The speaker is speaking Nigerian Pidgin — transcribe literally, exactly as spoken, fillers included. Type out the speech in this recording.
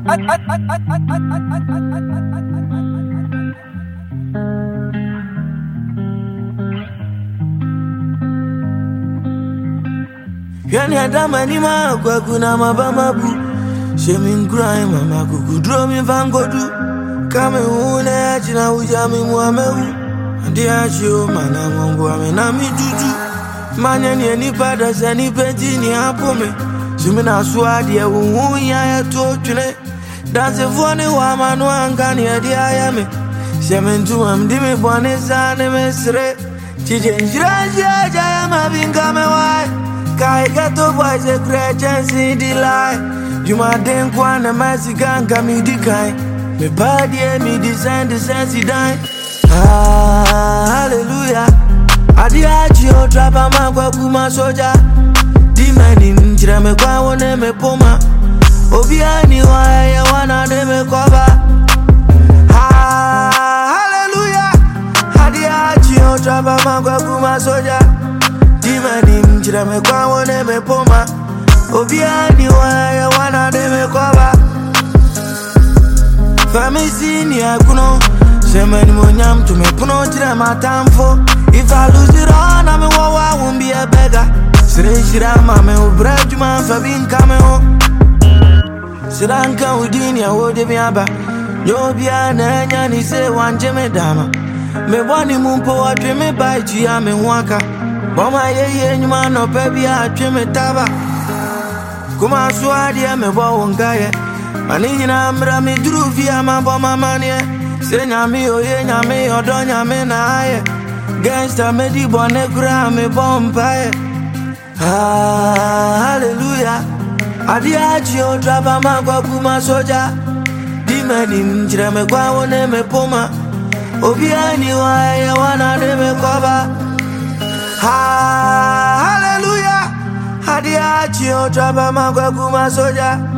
Yani adama ni ma kwa kuna mabama bu. Shemin cry mama kuku draw me vangodu. Kame une achina ujami muamehu. Andi achio mana mungu amena mi juju. Manya ni eni pada sani peti ni apome. Shimina swadi ya uhu ya ya totune. Dance vuane wa manu angani ya di ayame. Shemin tuwa mdimi vuane zane mesre. Chije njira njia jaya mabinga mewai. Kai gato boys a great chance in the lie. You my den kwana masi ganga mi di kai. Me body me design the sense die. Ah, hallelujah. Adi achi o trapa magwa kuma soja. Di mani mjira me kwa wone me poma. Obiani wa ya wana de me koba. Ah, hallelujah. Adi achi o trapa magwa kuma soja. Dimani mjira me kwa wone me poma. Obiani wa ya wana de me koba. Famisi ni akuno. Shemeni monyam to me puno tira matamfo. If I lose it all, I'm a wawa won't be a beggar. Sire shirama me ubreju man fabin kameo. Siranka udini ya wode biaba. Nyobia na enya ni se wanje me dama. Me wani mumpo watwe me baichi ya me waka. Boma yeye nyuma no pebi atwe me taba. Kuma swadi ya me bo ngaye. Mani na mra mi druvi ya mambo mamanie. Se nyami oye nyami odo nyami na aye. Gangsta me di bone kura me bompaye. Ah, hallelujah. Adi achi o trapa magwa kuma soja. Di mani mjira me kwa wone me poma. Obiani wa ya wana de me koba. Ah, hallelujah. Adi achi o trapa magwa kuma soja.